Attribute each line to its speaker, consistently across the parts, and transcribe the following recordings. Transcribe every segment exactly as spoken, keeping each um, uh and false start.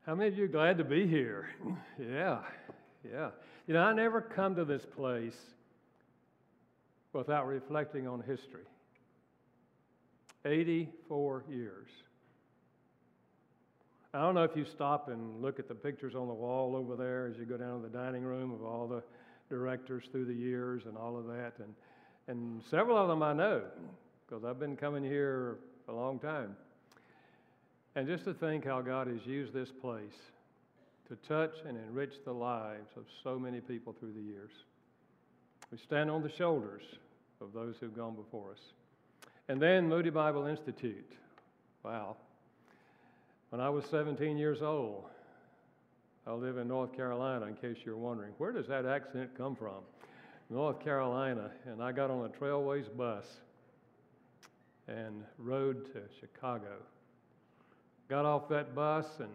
Speaker 1: How many of you are glad to be here? Yeah, yeah. You know, I never come to this place without reflecting on history. eighty-four years. I don't know if you stop and look at the pictures on the wall over there as you go down to the dining room of all the directors through the years and all of that. And, and several of them I know because I've been coming here a long time. And just to think how God has used this place to touch and enrich the lives of so many people through the years. We stand on the shoulders of those who've gone before us. And then Moody Bible Institute. Wow. When I was seventeen years old, I live in North Carolina, in case you're wondering. Where does that accent come from? North Carolina. And I got on a Trailways bus and rode to Chicago. Got off that bus, and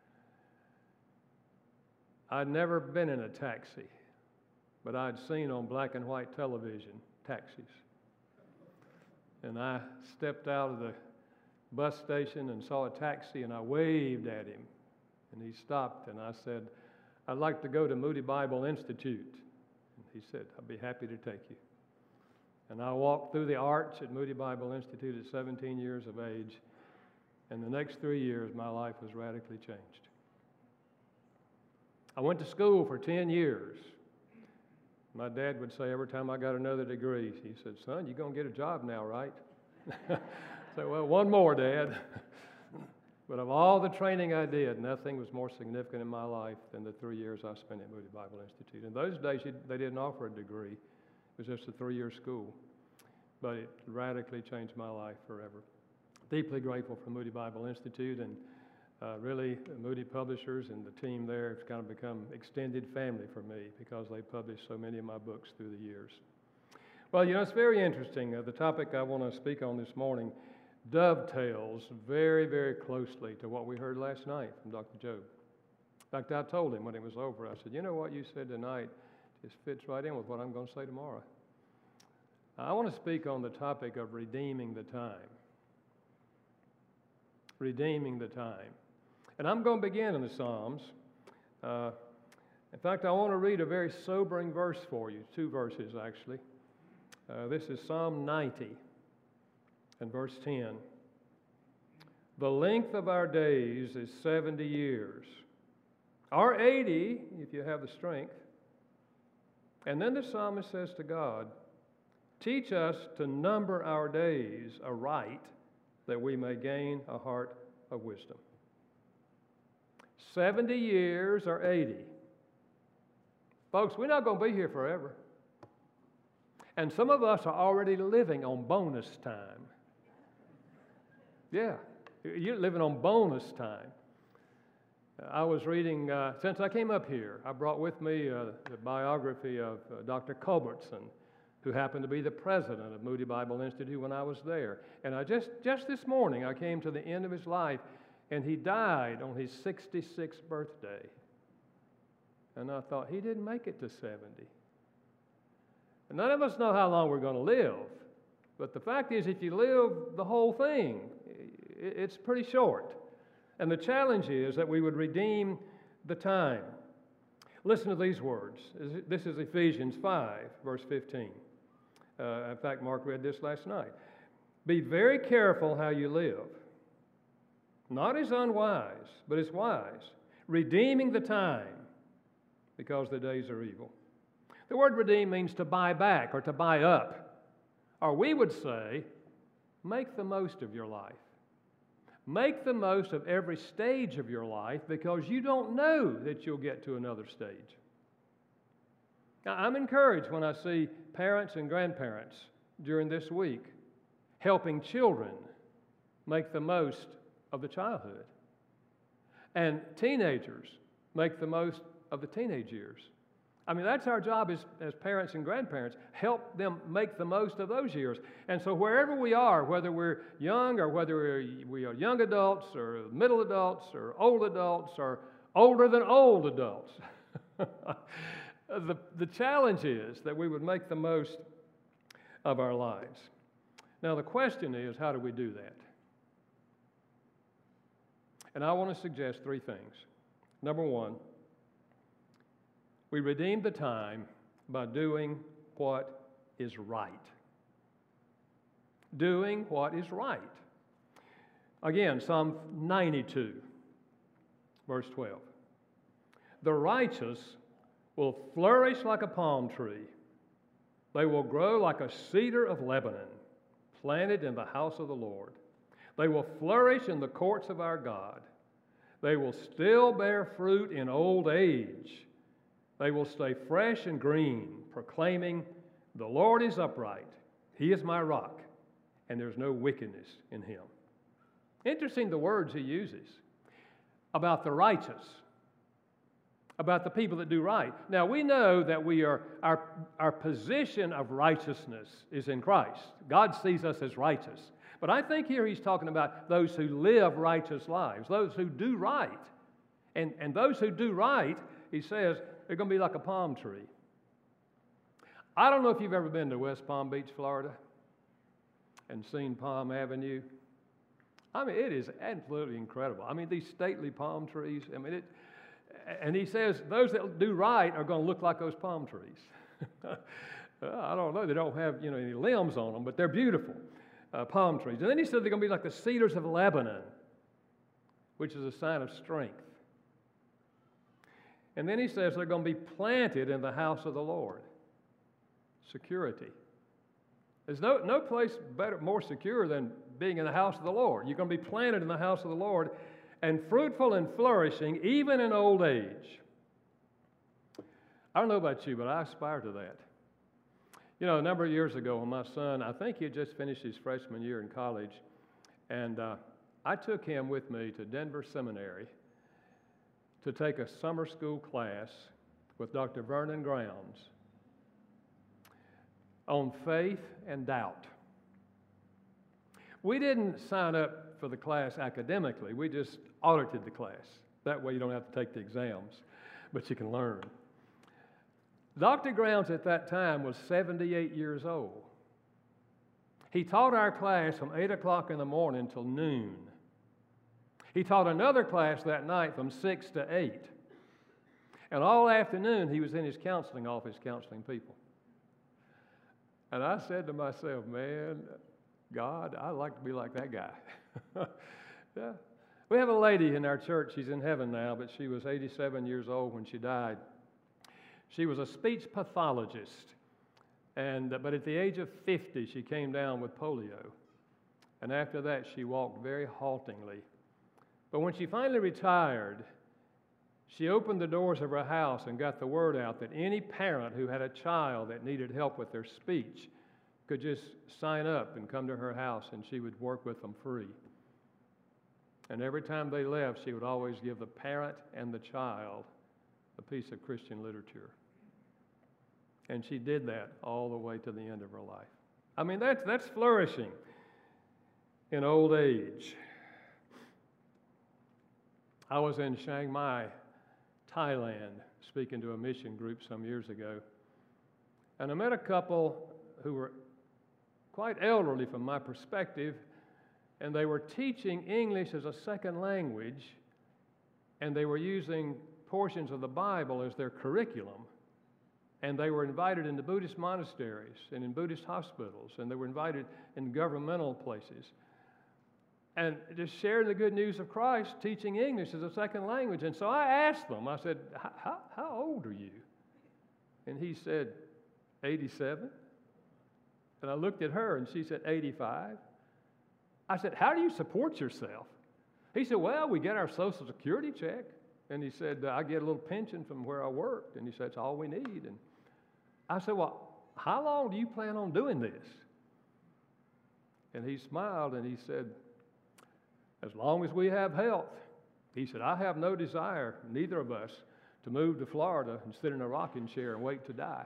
Speaker 1: I'd never been in a taxi, but I'd seen on black and white television taxis. And I stepped out of the bus station and saw a taxi, and I waved at him, and he stopped, and I said, "I'd like to go to Moody Bible Institute." And he said, "I'd be happy to take you." And I walked through the arch at Moody Bible Institute at seventeen years of age. And the next three years, my life was radically changed. I went to school for ten years. My dad would say every time I got another degree, he said, "Son, you're going to get a job now, right?" I said, "Well, one more, Dad." But of all the training I did, nothing was more significant in my life than the three years I spent at Moody Bible Institute. In those days, they didn't offer a degree. It was just a three-year school. But it radically changed my life forever. Deeply grateful for Moody Bible Institute, and uh, really Moody Publishers and the team there have kind of become extended family for me because they published so many of my books through the years. Well, you know, it's very interesting. Uh, the topic I want to speak on this morning dovetails very, very closely to what we heard last night from Doctor Job. In fact, I told him when it was over, I said, "You know what you said tonight just fits right in with what I'm going to say tomorrow." I want to speak on the topic of redeeming the time. Redeeming the time. And I'm going to begin in the Psalms. Uh, in fact, I want to read a very sobering verse for you, two verses actually. Uh, this is Psalm ninety and verse ten. "The length of our days is seventy years, or eighty if you have the strength." And then the psalmist says to God, "Teach us to number our days aright, that we may gain a heart of wisdom." seventy years or eighty. Folks, we're not going to be here forever. And some of us are already living on bonus time. Yeah, you're living on bonus time. I was reading, uh, since I came up here, I brought with me uh, the biography of uh, Doctor Culbertson, who happened to be the president of Moody Bible Institute when I was there. And I just, just this morning, I came to the end of his life, and he died on his sixty-sixth birthday. And I thought, he didn't make it to seventy. And none of us know how long we're going to live. But the fact is, if you live the whole thing, it's pretty short. And the challenge is that we would redeem the time. Listen to these words. This is Ephesians five, verse fifteen. Uh, in fact, Mark read this last night. "Be very careful how you live, not as unwise, but as wise, redeeming the time, because the days are evil." The word redeem means to buy back or to buy up. Or we would say, make the most of your life. Make the most of every stage of your life, because you don't know that you'll get to another stage. Now, I'm encouraged when I see parents and grandparents during this week helping children make the most of the childhood, and teenagers make the most of the teenage years. I mean, that's our job as, as parents and grandparents, help them make the most of those years. And so wherever we are, whether we're young or whether we're, we are young adults or middle adults or old adults or older than old adults, the, the challenge is that we would make the most of our lives. Now, the question is, how do we do that? And I want to suggest three things. Number one, we redeem the time by doing what is right. Doing what is right. Again, Psalm ninety-two, verse twelve. The righteous will flourish like a palm tree. They will grow like a cedar of Lebanon, planted in the house of the Lord. They will flourish in the courts of our God. They will still bear fruit in old age. They will stay fresh and green, proclaiming, "The Lord is upright. He is my rock, and there's no wickedness in him." Interesting the words he uses about the righteous, about the people that do right. Now, we know that we are our, our position of righteousness is in Christ. God sees us as righteous. But I think here he's talking about those who live righteous lives, those who do right. And, and those who do right, he says, they're going to be like a palm tree. I don't know if you've ever been to West Palm Beach, Florida, and seen Palm Avenue. I mean, it is absolutely incredible. I mean, these stately palm trees. I mean, it, and he says those that do right are going to look like those palm trees. I don't know. They don't have, you know, any limbs on them, but they're beautiful uh, palm trees. And then he said they're going to be like the cedars of Lebanon, which is a sign of strength. And then he says they're going to be planted in the house of the Lord. Security. There's no, no place better, more secure than being in the house of the Lord. You're going to be planted in the house of the Lord and fruitful and flourishing even in old age. I don't know about you, but I aspire to that. You know, a number of years ago when my son, I think he had just finished his freshman year in college, and uh, I took him with me to Denver Seminary to take a summer school class with Doctor Vernon Grounds on faith and doubt. We didn't sign up for the class academically. We just audited the class. That way you don't have to take the exams, but you can learn. Doctor Grounds at that time was seventy-eight years old. He taught our class from eight o'clock in the morning till noon. He taught another class that night from six to eight. And all afternoon he was in his counseling office counseling people. And I said to myself, man, God, I'd like to be like that guy. Yeah. We have a lady in our church, she's in heaven now, but she was eighty-seven years old when she died. She was a speech pathologist, and, but at the age of fifty, she came down with polio. And after that, she walked very haltingly. But when she finally retired, she opened the doors of her house and got the word out that any parent who had a child that needed help with their speech could just sign up and come to her house, and she would work with them free. And every time they left, she would always give the parent and the child a piece of Christian literature. And she did that all the way to the end of her life. I mean, that's, that's flourishing in old age. I was in Chiang Mai, Thailand, speaking to a mission group some years ago. And I met a couple who were quite elderly from my perspective, and they were teaching English as a second language, and they were using portions of the Bible as their curriculum. And they were invited into Buddhist monasteries and in Buddhist hospitals, and they were invited in governmental places. And just sharing the good news of Christ, teaching English as a second language. And so I asked them, I said, how, how old are you? And he said, eighty-seven. And I looked at her, and she said, eighty-five. I said, how do you support yourself? He said, well, we get our Social Security check. And he said, I get a little pension from where I worked. And he said, it's all we need. And I said, well, how long do you plan on doing this? And he smiled, and he said, as long as we have health. He said, I have no desire, neither of us, to move to Florida and sit in a rocking chair and wait to die.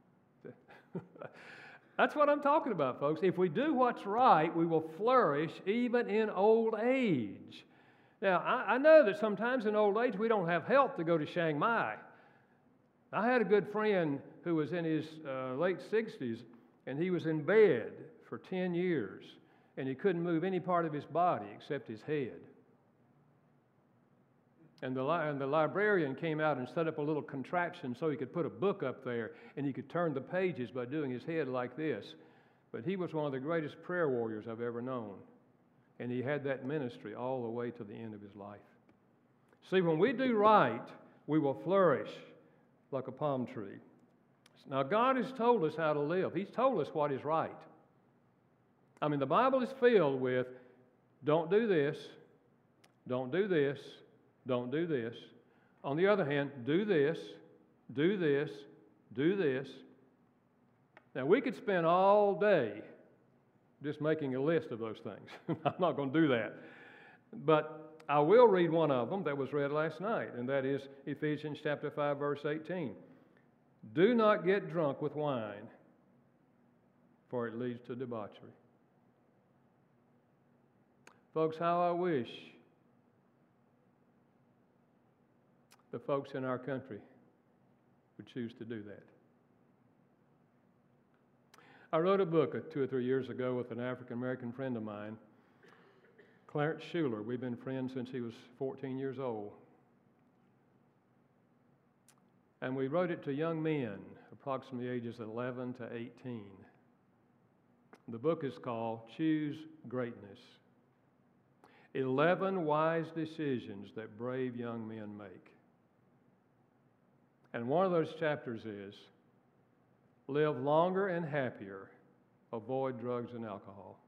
Speaker 1: That's what I'm talking about, folks. If we do what's right, we will flourish even in old age. Now, I, I know that sometimes in old age we don't have health to go to Chiang Mai. I had a good friend who was in his uh, late sixties, and he was in bed for ten years, and he couldn't move any part of his body except his head. And the, li- and the librarian came out and set up a little contraption so he could put a book up there and he could turn the pages by doing his head like this. But he was one of the greatest prayer warriors I've ever known. And he had that ministry all the way to the end of his life. See, when we do right, we will flourish like a palm tree. Now, God has told us how to live. He's told us what is right. I mean, the Bible is filled with, don't do this, don't do this, don't do this. On the other hand, do this, do this, do this. Now, we could spend all day just making a list of those things. I'm not going to do that. But I will read one of them that was read last night, and that is Ephesians chapter five, verse eighteen. Do not get drunk with wine, for it leads to debauchery. Folks, how I wish the folks in our country would choose to do that. I wrote a book uh, two or three years ago with an African-American friend of mine, Clarence Schuler. We've been friends since he was fourteen years old. And we wrote it to young men, approximately ages eleven to eighteen. The book is called Choose Greatness. Eleven wise decisions that brave young men make. And one of those chapters is, live longer and happier, avoid drugs and alcohol.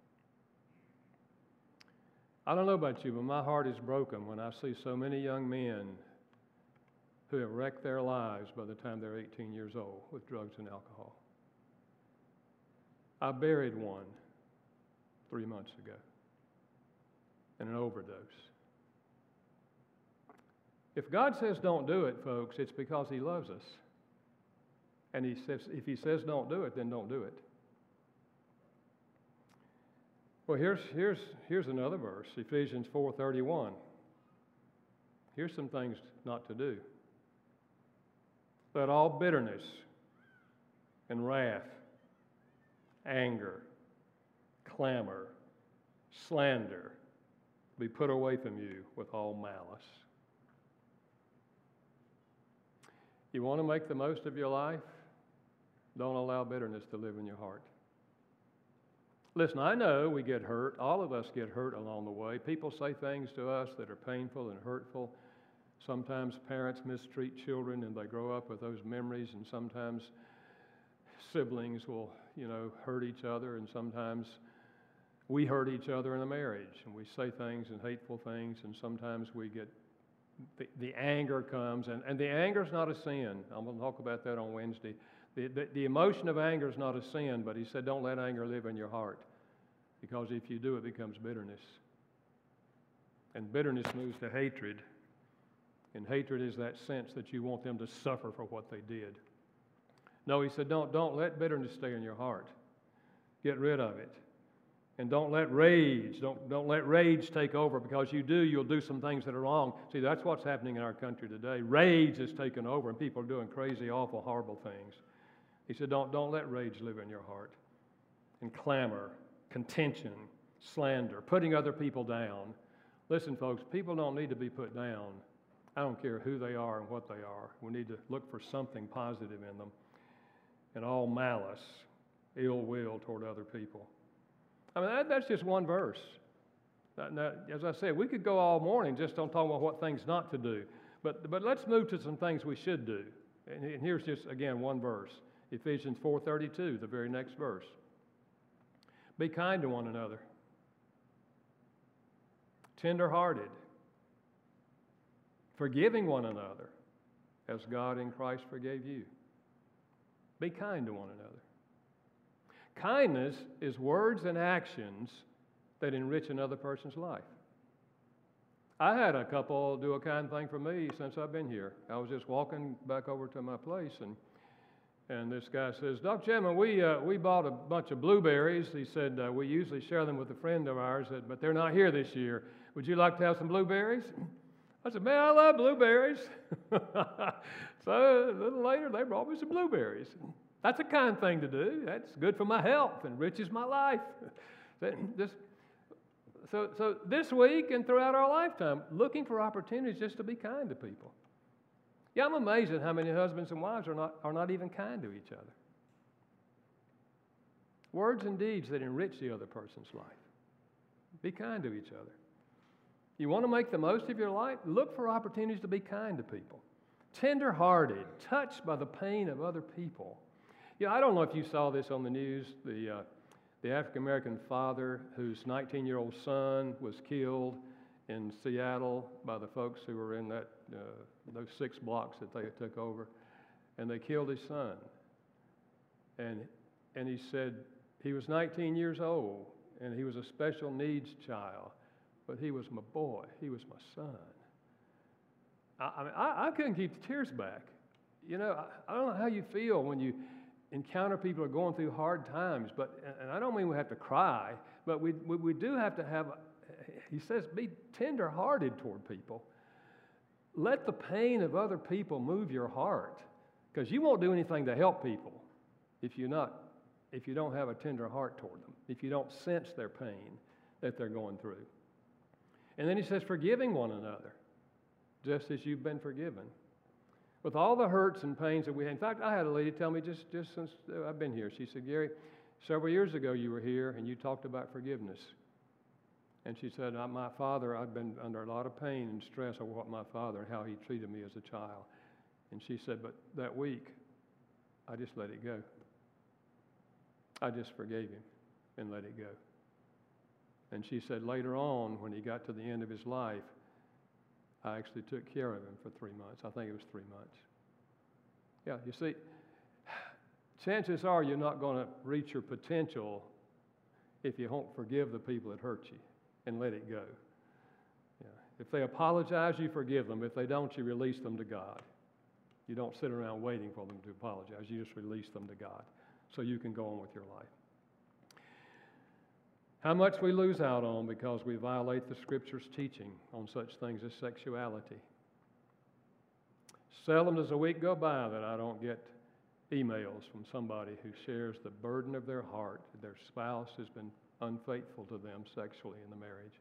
Speaker 1: I don't know about you, but my heart is broken when I see so many young men who have wrecked their lives by the time they're eighteen years old with drugs and alcohol. I buried one three months ago in an overdose. If God says don't do it, folks, it's because He loves us. And he says, if He says don't do it, then don't do it. Well, here's, here's, here's another verse, Ephesians four thirty-one. Here's some things not to do. Let all bitterness and wrath, anger, clamor, slander be put away from you with all malice. You want to make the most of your life? Don't allow bitterness to live in your heart. Listen, I know we get hurt. All of us get hurt along the way. People say things to us that are painful and hurtful. Sometimes parents mistreat children and they grow up with those memories, and sometimes siblings will, you know, hurt each other, and sometimes we hurt each other in a marriage, and we say things and hateful things, and sometimes we get, the, the anger comes, and, and the anger is not a sin. I'm going to talk about that on Wednesday. The, the, the emotion of anger is not a sin, but He said don't let anger live in your heart, because if you do, it becomes bitterness. And bitterness moves to hatred. And hatred is that sense that you want them to suffer for what they did. No, He said, don't, don't let bitterness stay in your heart. Get rid of it. And don't let rage, don't, don't let rage take over, because you do, you'll do some things that are wrong. See, that's what's happening in our country today. Rage has taken over, and people are doing crazy, awful, horrible things. He said, don't, don't let rage live in your heart. And clamor, contention, slander, putting other people down. Listen, folks, people don't need to be put down. I don't care who they are and what they are. We need to look for something positive in them. And all malice, ill will toward other people. I mean, that, that's just one verse. Now, now, as I said, we could go all morning just on talking about what things not to do. But, but let's move to some things we should do. And, and here's just, again, one verse. Ephesians four thirty-two, the very next verse. Be kind to one another. Tender-hearted. Forgiving one another as God in Christ forgave you. Be kind to one another. Kindness is words and actions that enrich another person's life. I had a couple do a kind thing for me since I've been here. I was just walking back over to my place, and and this guy says, Doctor Chapman, we, uh, we bought a bunch of blueberries. He said, uh, we usually share them with a friend of ours, but they're not here this year. Would you like to have some blueberries? I said, man, I love blueberries. So a little later, they brought me some blueberries. That's a kind thing to do. That's good for my health, enriches my life. Just So, so this week and throughout our lifetime, looking for opportunities just to be kind to people. Yeah, I'm amazed at how many husbands and wives are not, are not even kind to each other. Words and deeds that enrich the other person's life. Be kind to each other. You want to make the most of your life? Look for opportunities to be kind to people. Tender-hearted, touched by the pain of other people. Yeah, I don't know if you saw this on the news, the, uh, the African-American father whose nineteen-year-old son was killed in Seattle by the folks who were in that uh, those six blocks that they took over, and they killed his son. And, and he said he was nineteen years old, and he was a special needs child, but he was my boy. He was my son. I, I mean, I, I couldn't keep the tears back. You know, I, I don't know how you feel when you encounter people who are going through hard times, but, and I don't mean we have to cry, but we, we, we do have to have, he says, be tender-hearted toward people. Let the pain of other people move your heart, because you won't do anything to help people if you're not, if you don't have a tender heart toward them, if you don't sense their pain that they're going through. And then he says, forgiving one another, just as you've been forgiven. With all the hurts and pains that we had. In fact, I had a lady tell me just, just since I've been here, she said, Gary, several years ago you were here and you talked about forgiveness. And she said, my father, I'd been under a lot of pain and stress over what my father and how he treated me as a child. And she said, but that week, I just let it go. I just forgave him and let it go. And she said later on, when he got to the end of his life, I actually took care of him for three months. I think it was three months. Yeah, you see, chances are you're not going to reach your potential if you won't forgive the people that hurt you and let it go. Yeah. If they apologize, you forgive them. If they don't, you release them to God. You don't sit around waiting for them to apologize. You just release them to God so you can go on with your life. How much we lose out on because we violate the Scripture's teaching on such things as sexuality. Seldom does a week go by that I don't get emails from somebody who shares the burden of their heart. Their spouse has been unfaithful to them sexually in the marriage.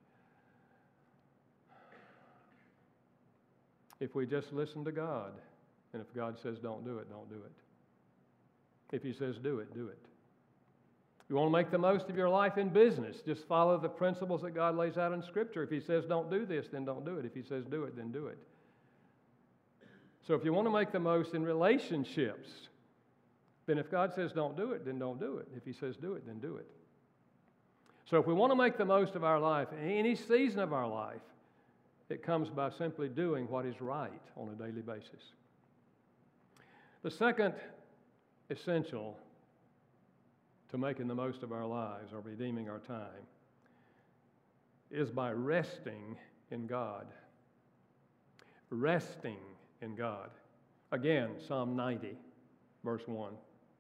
Speaker 1: If we just listen to God, and if God says don't do it, don't do it. If He says do it, do it. You want to make the most of your life in business, just follow the principles that God lays out in Scripture. If He says don't do this, then don't do it. If He says do it, then do it. So if you want to make the most in relationships, then if God says don't do it, then don't do it. If He says do it, then do it. So if we want to make the most of our life, any season of our life, it comes by simply doing what is right on a daily basis. The second essential to making the most of our lives or redeeming our time is by resting in God. Resting in God. Again, Psalm ninety, verse one.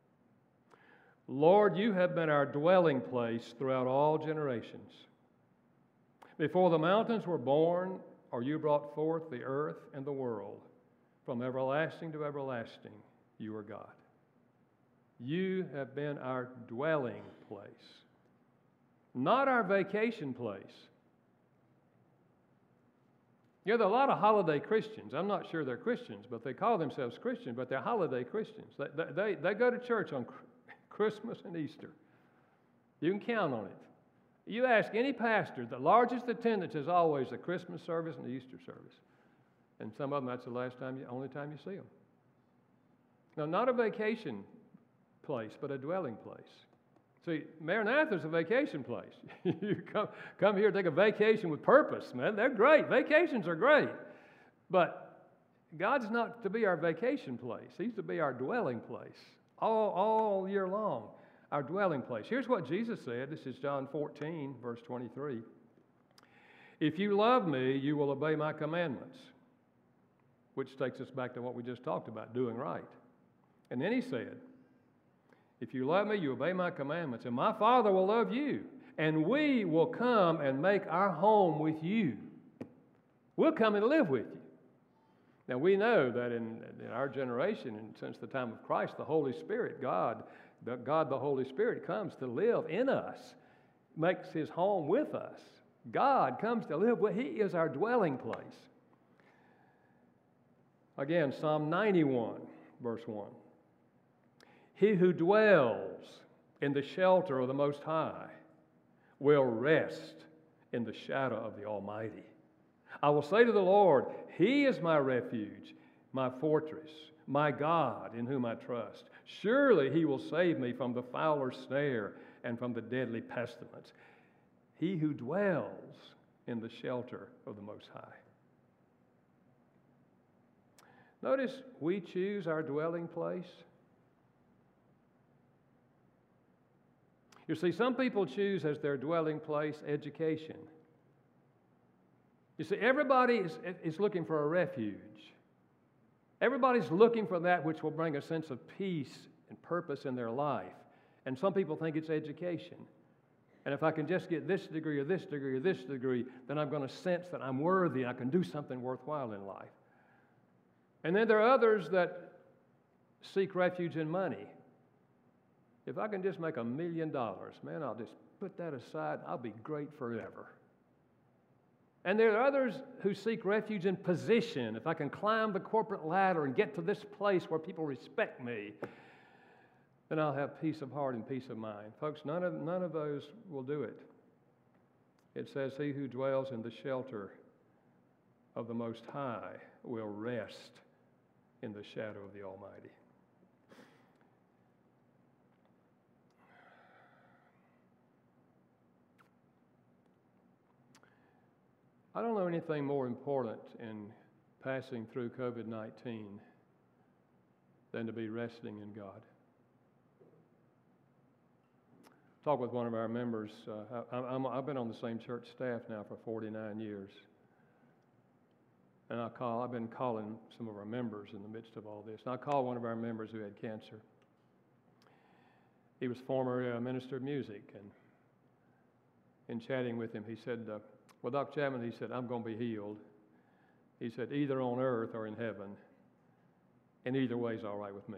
Speaker 1: Lord, you have been our dwelling place throughout all generations. Before the mountains were born, or you brought forth the earth and the world, from everlasting to everlasting, you are God. You have been our dwelling place, not our vacation place. You know, there are a lot of holiday Christians. I'm not sure they're Christians, but they call themselves Christians, but they're holiday Christians. They, they, they go to church on Christmas and Easter. You can count on it. You ask any pastor, the largest attendance is always the Christmas service and the Easter service. And some of them, that's the last time, you, only time you see them. Now, not a vacation place, but a dwelling place. See, Maranatha is a vacation place. You come, come here, take a vacation with purpose, man. They're great. Vacations are great. But God's not to be our vacation place. He's to be our dwelling place all, all year long, our dwelling place. Here's what Jesus said. This is John fourteen, verse twenty-three. If you love me, you will obey my commandments, which takes us back to what we just talked about, doing right. And then he said, if you love me, you obey my commandments, and my Father will love you, and we will come and make our home with you. We'll come and live with you. Now, we know that in, in our generation, and since the time of Christ, the Holy Spirit, God, the, God the Holy Spirit comes to live in us, makes His home with us. God comes to live where He is our dwelling place. Again, Psalm ninety-one, verse one. He who dwells in the shelter of the Most High will rest in the shadow of the Almighty. I will say to the Lord, He is my refuge, my fortress, my God in whom I trust. Surely He will save me from the fowler's snare and from the deadly pestilence. He who dwells in the shelter of the Most High. Notice we choose our dwelling place. You see, some people choose as their dwelling place education. You see, everybody is, is looking for a refuge. Everybody's looking for that which will bring a sense of peace and purpose in their life. And some people think it's education. And if I can just get this degree or this degree or this degree, then I'm going to sense that I'm worthy and I can do something worthwhile in life. And then there are others that seek refuge in money. If I can just make a million dollars, man, I'll just put that aside. I'll be great forever. And there are others who seek refuge in position. If I can climb the corporate ladder and get to this place where people respect me, then I'll have peace of heart and peace of mind. Folks, none of, none of those will do it. It says, he who dwells in the shelter of the Most High will rest in the shadow of the Almighty. I don't know anything more important in passing through covid nineteen than to be resting in God. Talked with one of our members. Uh, I, I'm, I've been on the same church staff now for forty-nine years. And I call, I've been calling some of our members in the midst of all this. And I called one of our members who had cancer. He was former uh, minister of music. And in chatting with him, he said, uh, well, Doctor Chapman, he said, I'm going to be healed. He said, either on earth or in heaven. And either way is all right with me.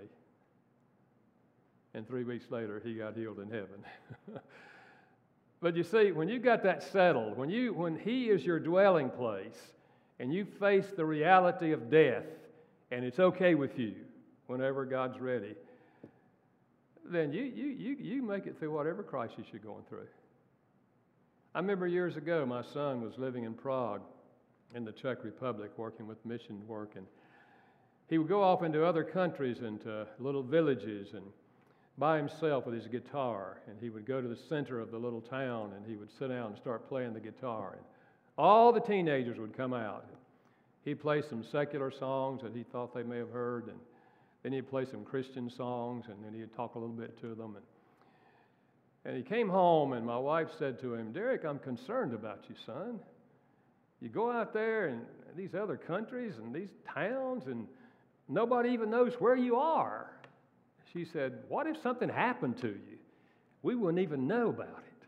Speaker 1: And three weeks later, he got healed in heaven. But you see, when you got that settled, when you when He is your dwelling place, and you face the reality of death, and it's okay with you whenever God's ready, then you you you you make it through whatever crisis you're going through. I remember years ago, my son was living in Prague, in the Czech Republic, working with mission work, and he would go off into other countries, into little villages, and by himself with his guitar, and he would go to the center of the little town, and he would sit down and start playing the guitar. And all the teenagers would come out. He'd play some secular songs that he thought they may have heard, and then he'd play some Christian songs, and then he'd talk a little bit to them. And, and he came home, and my wife said to him, Derek, I'm concerned about you, son. You go out there in these other countries and these towns, and nobody even knows where you are. She said, what if something happened to you? We wouldn't even know about it.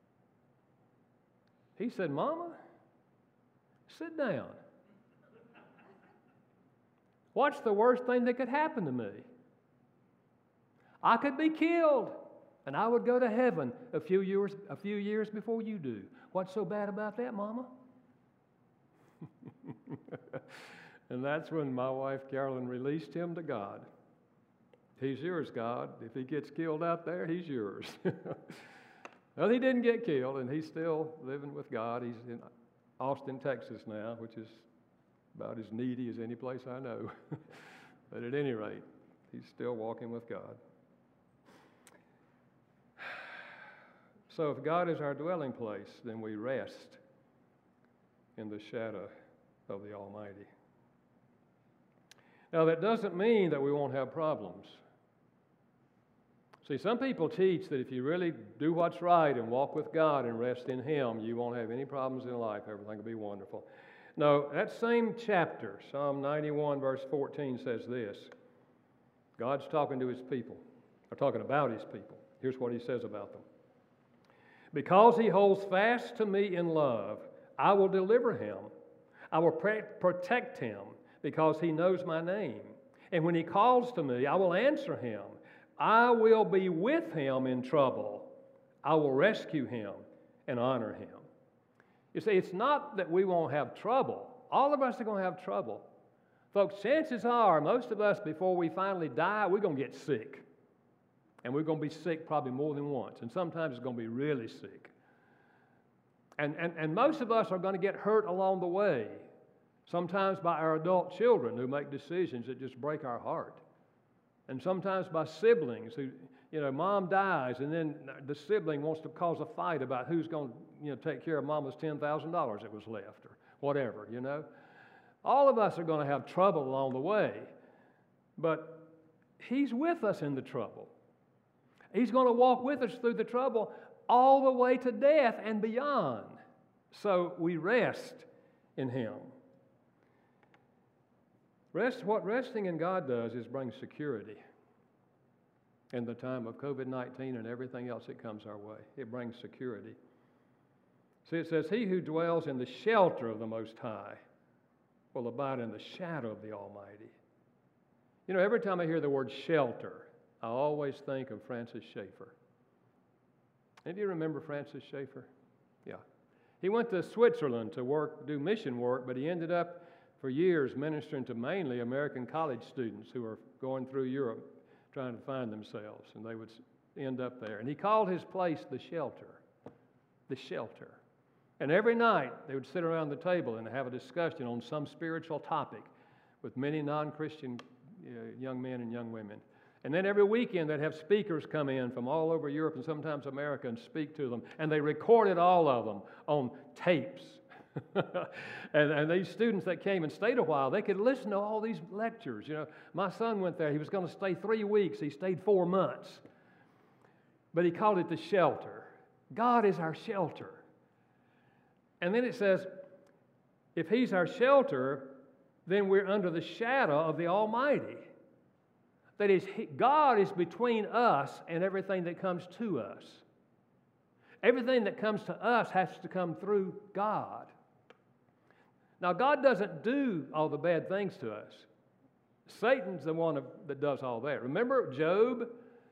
Speaker 1: He said, Mama, sit down. What's the worst thing that could happen to me? I could be killed, and I would go to heaven a few years, a few years before you do. What's so bad about that, Mama? And that's when my wife, Carolyn, released him to God. He's yours, God. If he gets killed out there, he's yours. Well, he didn't get killed, and he's still living with God. He's in Austin, Texas now, which is about as needy as any place I know. But at any rate, he's still walking with God. So if God is our dwelling place, then we rest in the shadow of the Almighty. Now, that doesn't mean that we won't have problems. See, some people teach that if you really do what's right and walk with God and rest in Him, you won't have any problems in life. Everything will be wonderful. No, that same chapter, Psalm ninety-one, verse fourteen, says this. God's talking to His people, or talking about His people. Here's what He says about them. Because He holds fast to me in love, I will deliver him. I will pre- protect him because He knows my name. And when He calls to me, I will answer him. I will be with him in trouble. I will rescue him and honor him. You see, it's not that we won't have trouble. All of us are going to have trouble. Folks, chances are most of us, before we finally die, we're going to get sick. And we're going to be sick probably more than once. And sometimes it's going to be really sick. And, and, and most of us are going to get hurt along the way. Sometimes by our adult children who make decisions that just break our heart. And sometimes by siblings who, you know, mom dies and then the sibling wants to cause a fight about who's going to, you know, take care of mama's ten thousand dollars that was left or whatever, you know. All of us are going to have trouble along the way. But He's with us in the trouble. He's going to walk with us through the trouble all the way to death and beyond. So we rest in Him. Rest, what resting in God does is bring security in the time of COVID nineteen and everything else that comes our way. It brings security. See, it says, he who dwells in the shelter of the Most High will abide in the shadow of the Almighty. You know, every time I hear the word shelter, I always think of Francis Schaeffer. And do you remember Francis Schaeffer? Yeah. He went to Switzerland to work, do mission work, but he ended up for years ministering to mainly American college students who were going through Europe trying to find themselves, and they would end up there. And he called his place the shelter, the shelter. And every night they would sit around the table and have a discussion on some spiritual topic with many non-Christian uh, young men and young women. And then every weekend they'd have speakers come in from all over Europe and sometimes America and speak to them. And they recorded all of them on tapes. and, and these students that came and stayed a while, they could listen to all these lectures. You know, my son went there. He was going to stay three weeks. He stayed four months. But he called it the shelter. God is our shelter. And then it says, if He's our shelter, then we're under the shadow of the Almighty. That is, God is between us and everything that comes to us. Everything that comes to us has to come through God. Now, God doesn't do all the bad things to us. Satan's the one that does all that. Remember Job?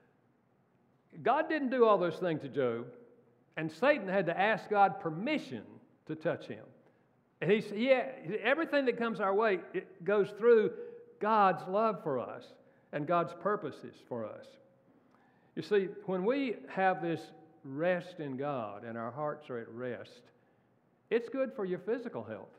Speaker 1: God didn't do all those things to Job, and Satan had to ask God permission to touch him. And he said, yeah, everything that comes our way, it goes through God's love for us and God's purposes for us. You see, when we have this rest in God and our hearts are at rest, it's good for your physical health.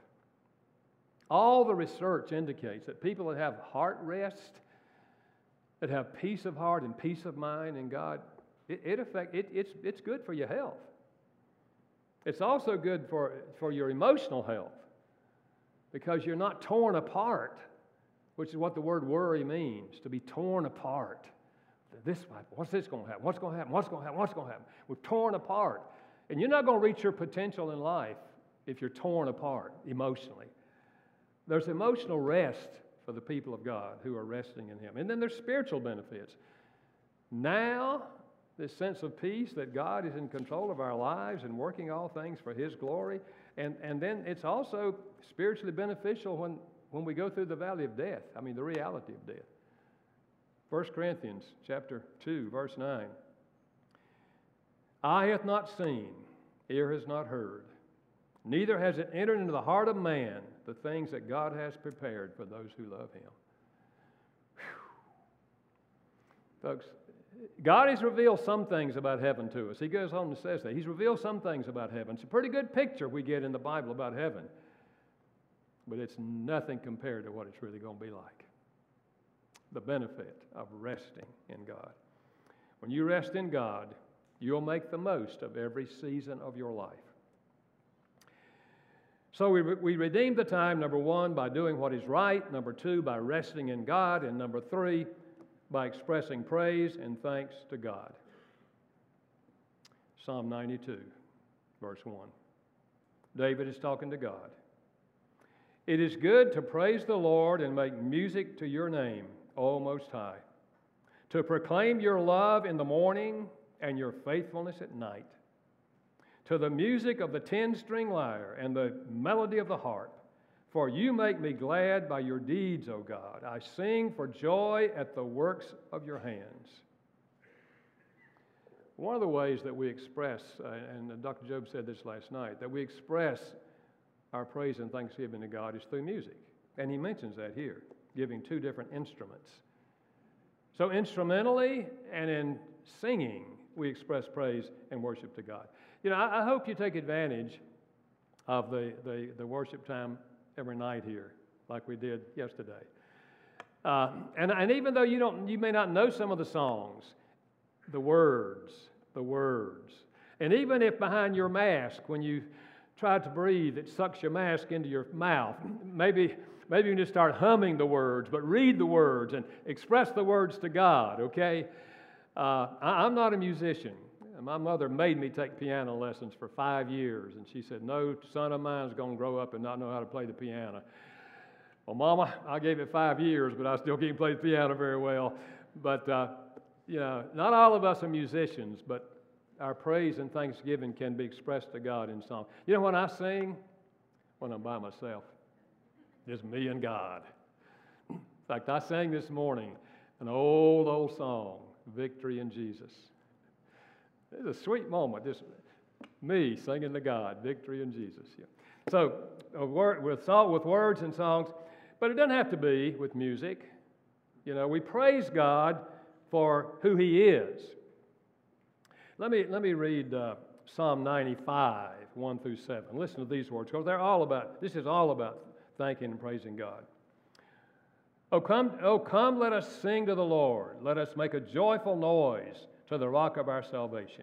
Speaker 1: All the research indicates that people that have heart rest, that have peace of heart and peace of mind in God, it, it affect, it, it's, it's good for your health. It's also good for, for your emotional health because you're not torn apart, which is what the word worry means, to be torn apart. This, what's this going to happen? What's going to happen? What's going to happen? What's going to happen? We're torn apart. And you're not going to reach your potential in life if you're torn apart emotionally. There's emotional rest for the people of God who are resting in Him. And then there's spiritual benefits. Now, this sense of peace that God is in control of our lives and working all things for His glory. And, and then it's also spiritually beneficial when, when we go through the valley of death. I mean, the reality of death. First Corinthians chapter two, verse nine. Eye hath not seen, ear has not heard, neither has it entered into the heart of man the things that God has prepared for those who love Him. Whew. Folks, God has revealed some things about heaven to us. He goes on and says that. He's revealed some things about heaven. It's a pretty good picture we get in the Bible about heaven. But it's nothing compared to what it's really going to be like. The benefit of resting in God. When you rest in God, you'll make the most of every season of your life. So we, we redeem the time, number one, by doing what is right. Number two, by resting in God. And number three, by expressing praise and thanks to God. Psalm ninety-two, verse one. David is talking to God. It is good to praise the Lord and make music to your name, O Most High, to proclaim your love in the morning and your faithfulness at night, to the music of the ten-string lyre and the melody of the harp. For you make me glad by your deeds, O God. I sing for joy at the works of your hands. One of the ways that we express, uh, and Doctor Job said this last night, that we express our praise and thanksgiving to God is through music. And he mentions that here, giving two different instruments. So instrumentally and in singing, we express praise and worship to God. You know, I, I hope you take advantage of the, the, the worship time every night here, like we did yesterday. Uh, and, and even though you don't, you may not know some of the songs, the words, the words. And even if behind your mask, when you try to breathe, it sucks your mask into your mouth, maybe, maybe you can just start humming the words, but read the words and express the words to God, okay? Uh, I, I'm not a musician. My mother made me take piano lessons for five years, and she said, no son of mine is going to grow up and not know how to play the piano. Well, Mama, I gave it five years, but I still can't play the piano very well. But, uh, you know, not all of us are musicians, but our praise and thanksgiving can be expressed to God in song. You know, when I sing, when I'm by myself, it's me and God. In fact, I sang this morning an old, old song, Victory in Jesus. It's a sweet moment, just me singing to God, Victory in Jesus. Yeah. So, a word, with, song, with words and songs, but it doesn't have to be with music. You know, we praise God for who He is. Let me, let me read uh, Psalm ninety-five, one through seven. Listen to these words, because they're all about, this is all about thanking and praising God. Oh come, oh, come, let us sing to the Lord. Let us make a joyful noise to the rock of our salvation.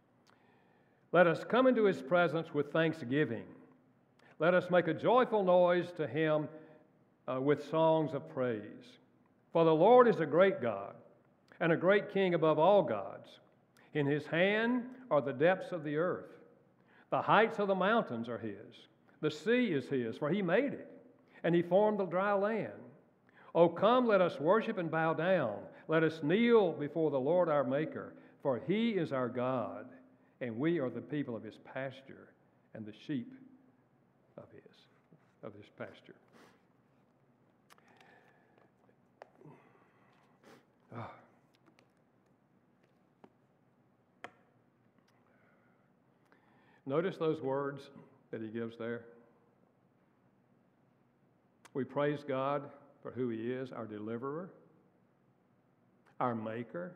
Speaker 1: Let us come into His presence with thanksgiving. Let us make a joyful noise to Him uh, with songs of praise. For the Lord is a great God and a great King above all gods. In His hand are the depths of the earth. The heights of the mountains are His. The sea is His, for He made it, and He formed the dry land. Oh, come, let us worship and bow down. Let us kneel before the Lord our Maker, for He is our God, and we are the people of His pasture and the sheep of His, of His pasture. Oh. Notice those words that he gives there. We praise God for who He is, our deliverer, our maker,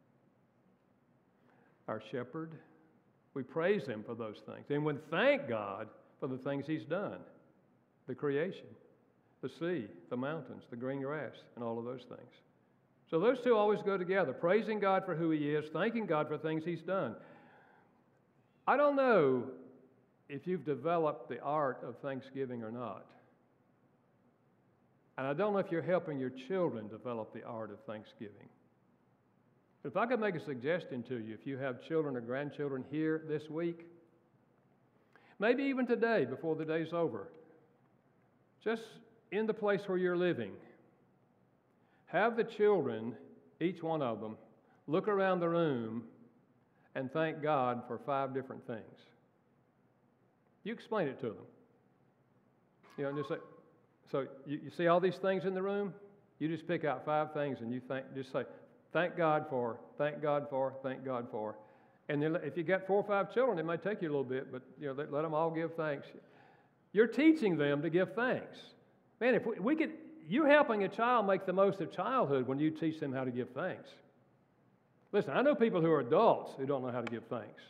Speaker 1: our shepherd. We praise Him for those things. And we thank God for the things He's done, the creation, the sea, the mountains, the green grass, and all of those things. So those two always go together, praising God for who He is, thanking God for things He's done. I don't know if you've developed the art of thanksgiving or not. And I don't know if you're helping your children develop the art of thanksgiving. If I could make a suggestion to you, if you have children or grandchildren here this week, maybe even today before the day's over, just in the place where you're living, have the children, each one of them, look around the room and thank God for five different things. You explain it to them. You know, just say, so you, you see all these things in the room? You just pick out five things and you thank, just say, thank God for, thank God for, thank God for. And then if you got four or five children, it might take you a little bit, but you know, let, let them all give thanks. You're teaching them to give thanks. Man, if we, we could, you're helping a child make the most of childhood when you teach them how to give thanks. Listen, I know people who are adults who don't know how to give thanks.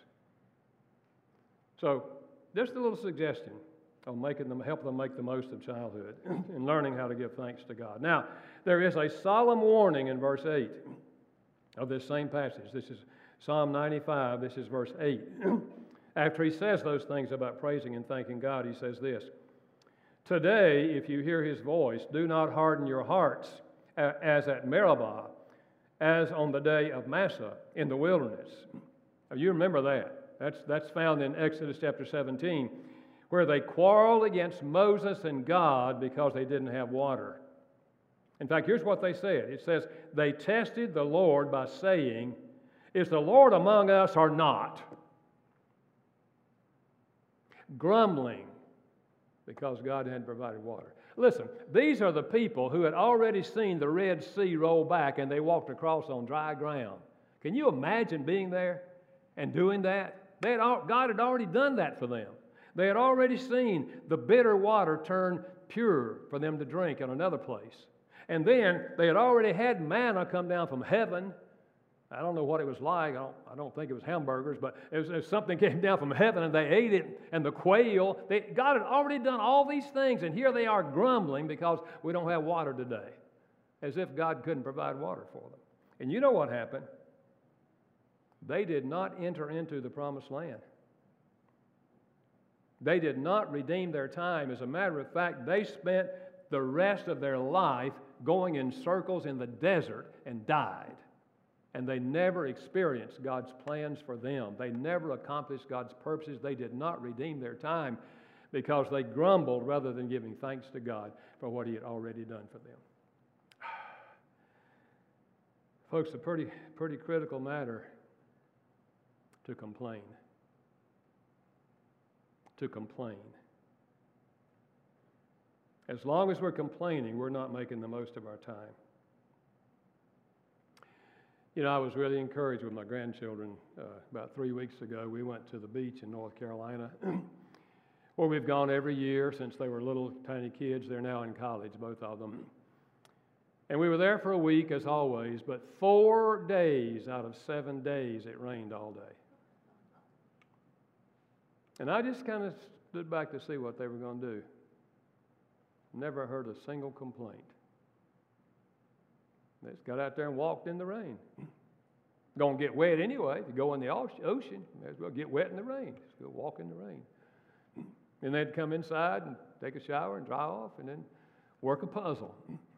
Speaker 1: So, just a little suggestion on making them, help them make the most of childhood and learning how to give thanks to God. Now, there is a solemn warning in verse eight of this same passage. This is Psalm ninety-five, this is verse eight. After he says those things about praising and thanking God, he says this, "Today, if you hear His voice, do not harden your hearts as at Meribah, as on the day of Massah in the wilderness." Now, you remember that. That's, that's found in Exodus chapter seventeen, where they quarreled against Moses and God because they didn't have water. In fact, here's what they said. It says, they tested the Lord by saying, "Is the Lord among us or not?" Grumbling because God hadn't provided water. Listen, these are the people who had already seen the Red Sea roll back and they walked across on dry ground. Can you imagine being there? and doing that. They had al- God had already done that for them. They had already seen the bitter water turn pure for them to drink in another place. And then they had already had manna come down from heaven. I don't know what it was like. I don't, I don't think it was hamburgers, but it was, it was something came down from heaven and they ate it. And the quail, they, God had already done all these things, and here they are grumbling because we don't have water today, as if God couldn't provide water for them. And you know what happened? They did not enter into the promised land. They did not redeem their time. As a matter of fact, they spent the rest of their life going in circles in the desert and died. And they never experienced God's plans for them. They never accomplished God's purposes. They did not redeem their time because they grumbled rather than giving thanks to God for what He had already done for them. Folks, a pretty, pretty critical matter to complain. To complain. As long as we're complaining, we're not making the most of our time. You know, I was really encouraged with my grandchildren uh, about three weeks ago. We went to the beach in North Carolina, where we've gone every year since they were little tiny kids. They're now in college, both of them. And we were there for a week, as always, but four days out of seven days it rained all day. And I just kind of stood back to see what they were going to do. Never heard a single complaint. They just got out there and walked in the rain. Going to get wet anyway. If you go in the ocean, may as well get wet in the rain. Just go walk in the rain. And they'd come inside and take a shower and dry off and then work a puzzle.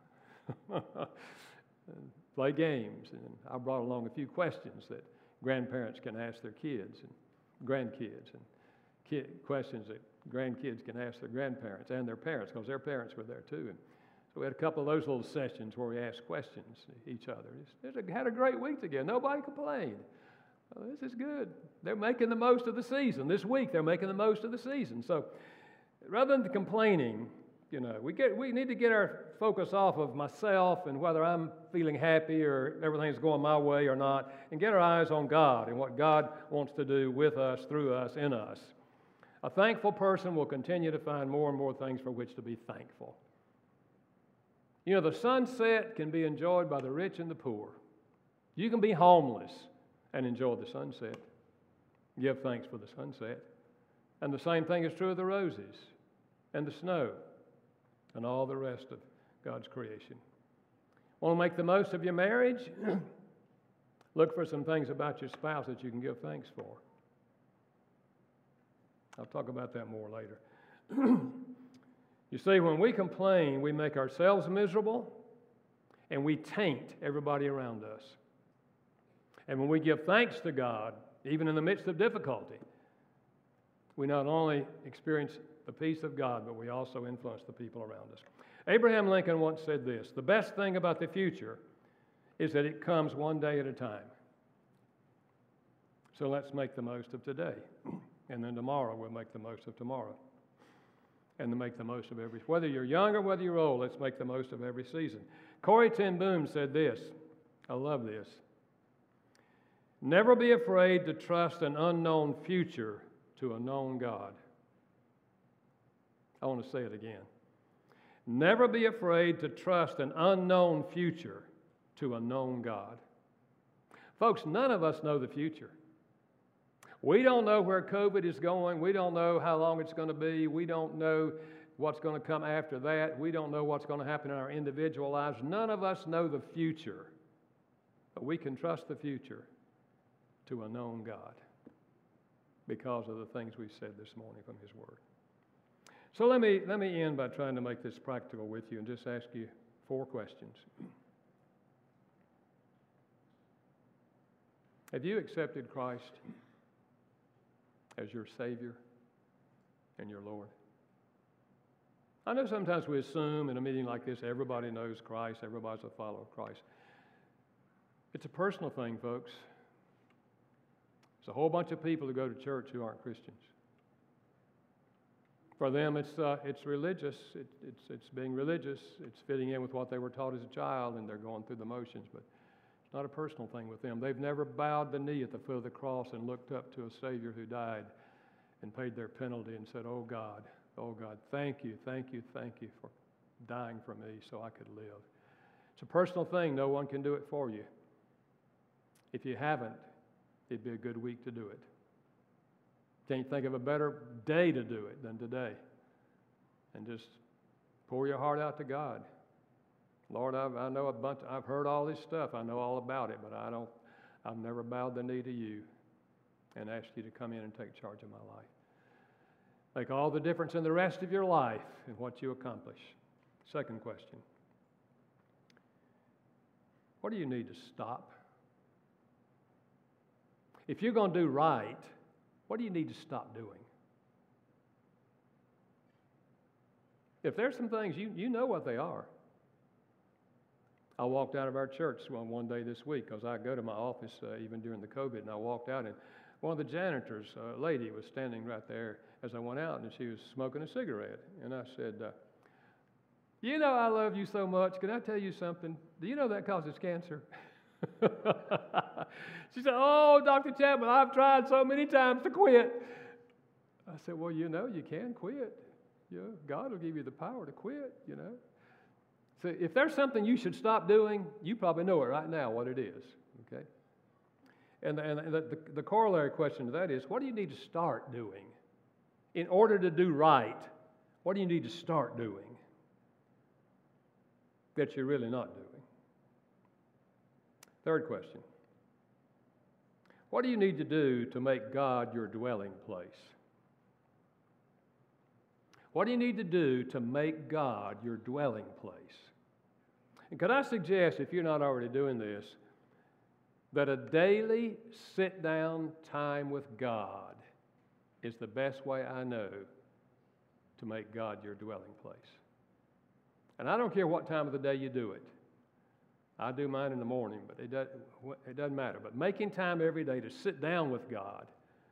Speaker 1: And play games. And I brought along a few questions that grandparents can ask their kids and grandkids, and kid, questions that grandkids can ask their grandparents and their parents, because their parents were there too. And so we had a couple of those little sessions where we asked questions to each other. Just, just had a great week together. Nobody complained. Oh, this is good. They're making the most of the season. This week they're making the most of the season. So rather than complaining, you know, we get we need to get our focus off of myself and whether I'm feeling happy or everything's going my way or not, and get our eyes on God and what God wants to do with us, through us, in us. A thankful person will continue to find more and more things for which to be thankful. You know, the sunset can be enjoyed by the rich and the poor. You can be homeless and enjoy the sunset. Give thanks for the sunset. And the same thing is true of the roses and the snow and all the rest of God's creation. Want to make the most of your marriage? Look for some things about your spouse that you can give thanks for. I'll talk about that more later. You see, when we complain, we make ourselves miserable and we taint everybody around us. And when we give thanks to God, even in the midst of difficulty, we not only experience the peace of God, but we also influence the people around us. Abraham Lincoln once said this: the best thing about the future is that it comes one day at a time. So let's make the most of today. And then tomorrow we'll make the most of tomorrow. And to make the most of every, whether you're young or whether you're old, let's make the most of every season. Corrie ten Boom said this, I love this: never be afraid to trust an unknown future to a known God. I want to say it again. Never be afraid to trust an unknown future to a known God. Folks, none of us know the future. We don't know where COVID is going. We don't know how long it's going to be. We don't know what's going to come after that. We don't know what's going to happen in our individual lives. None of us know the future. But we can trust the future to a known God because of the things we've said this morning from His Word. So let me, let me end by trying to make this practical with you and just ask you four questions. Have you accepted Christ as your Savior and your Lord? I know sometimes we assume in a meeting like this everybody knows Christ, everybody's a follower of Christ. It's a personal thing, folks. There's a whole bunch of people who go to church who aren't Christians. For them, it's uh, it's religious. It, it's it's being religious. It's fitting in with what they were taught as a child, and they're going through the motions. But not a personal thing with them. They've never bowed the knee at the foot of the cross and looked up to a Savior who died and paid their penalty and said, oh God, oh God, thank you, thank you, thank you for dying for me so I could live. It's a personal thing. No one can do it for you. If you haven't, it'd be a good week to do it. Can't think of a better day to do it than today. And just pour your heart out to God. Lord, I've, I know a bunch, I've heard all this stuff. I know all about it, but I don't, I've never bowed the knee to you and asked you to come in and take charge of my life. Make all the difference in the rest of your life in what you accomplish. Second question. What do you need to stop? If you're going to do right, what do you need to stop doing? If there's some things, you, you know what they are. I walked out of our church one, one day this week because I go to my office uh, even during the COVID, and I walked out, and one of the janitors, a lady, was standing right there as I went out, and she was smoking a cigarette. And I said, uh, you know I love you so much. Can I tell you something? Do you know that causes cancer? She said, oh, Doctor Chapman, I've tried so many times to quit. I said, well, you know, you can quit. You know, God will give you the power to quit, you know. So if there's something you should stop doing, you probably know it right now what it is, okay? And, and the, the, the corollary question to that is, what do you need to start doing? In order to do right, what do you need to start doing that you're really not doing? Third question. What do you need to do to make God your dwelling place? What do you need to do to make God your dwelling place? And could I suggest, if you're not already doing this, that a daily sit-down time with God is the best way I know to make God your dwelling place. And I don't care what time of the day you do it. I do mine in the morning, but it doesn't, it doesn't matter. But making time every day to sit down with God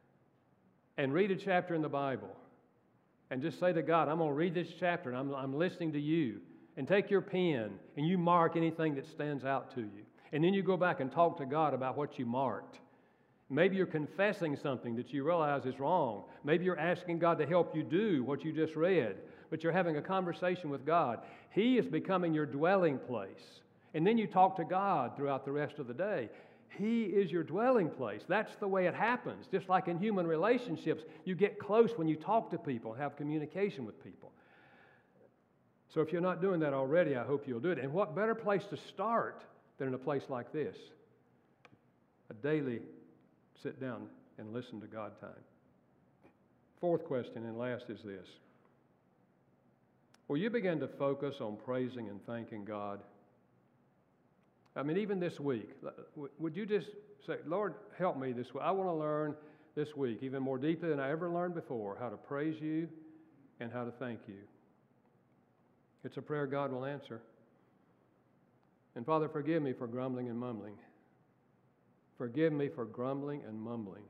Speaker 1: and read a chapter in the Bible and just say to God, I'm going to read this chapter and I'm, I'm listening to you. And take your pen and you mark anything that stands out to you. And then you go back and talk to God about what you marked. Maybe you're confessing something that you realize is wrong. Maybe you're asking God to help you do what you just read. But you're having a conversation with God. He is becoming your dwelling place. And then you talk to God throughout the rest of the day. He is your dwelling place. That's the way it happens. Just like in human relationships, you get close when you talk to people, have communication with people. So if you're not doing that already, I hope you'll do it. And what better place to start than in a place like this? A daily sit down and listen to God time. Fourth question and last is this. Will you begin to focus on praising and thanking God? I mean, even this week, would you just say, Lord, help me this week. I want to learn this week, even more deeply than I ever learned before, how to praise you and how to thank you. It's a prayer God will answer. And Father, forgive me for grumbling and mumbling. Forgive me for grumbling and mumbling.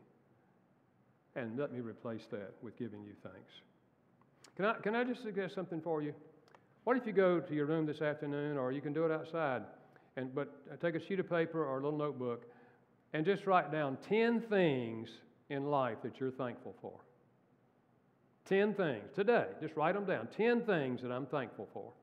Speaker 1: And let me replace that with giving you thanks. Can I, can I just suggest something for you? What if you go to your room this afternoon, or you can do it outside, and but take a sheet of paper or a little notebook and just write down ten things in life that you're thankful for. Ten things today. Just write them down. Ten things that I'm thankful for.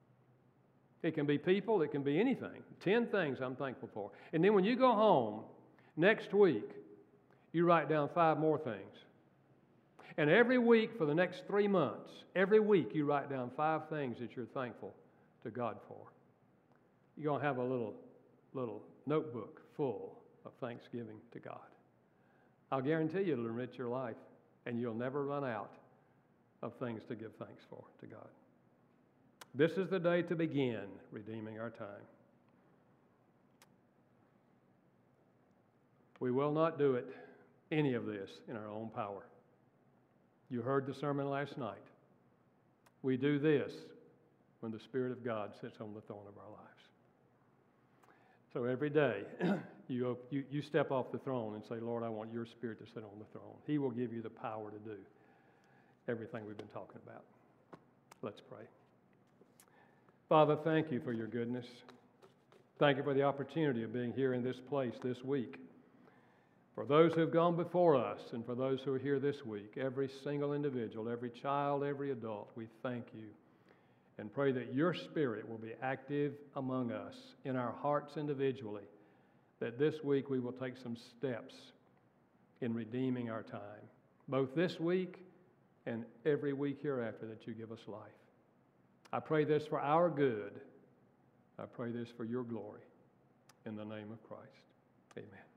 Speaker 1: It can be people. It can be anything. Ten things I'm thankful for. And then when you go home next week, you write down five more things. And every week for the next three months, every week you write down five things that you're thankful to God for. You're going to have a little, little notebook full of thanksgiving to God. I'll guarantee you it'll enrich your life, and you'll never run out of things to give thanks for to God. This is the day to begin redeeming our time. We will not do it, any of this, in our own power. You heard the sermon last night. We do this when the Spirit of God sits on the throne of our lives. So every day, you, you, you step off the throne and say, Lord, I want your Spirit to sit on the throne. He will give you the power to do everything we've been talking about. Let's pray. Father, thank you for your goodness. Thank you for the opportunity of being here in this place this week. For those who have gone before us and for those who are here this week, every single individual, every child, every adult, we thank you and pray that your Spirit will be active among us in our hearts individually, that this week we will take some steps in redeeming our time, both this week and every week hereafter that you give us life. I pray this for our good. I pray this for your glory. In the name of Christ, amen.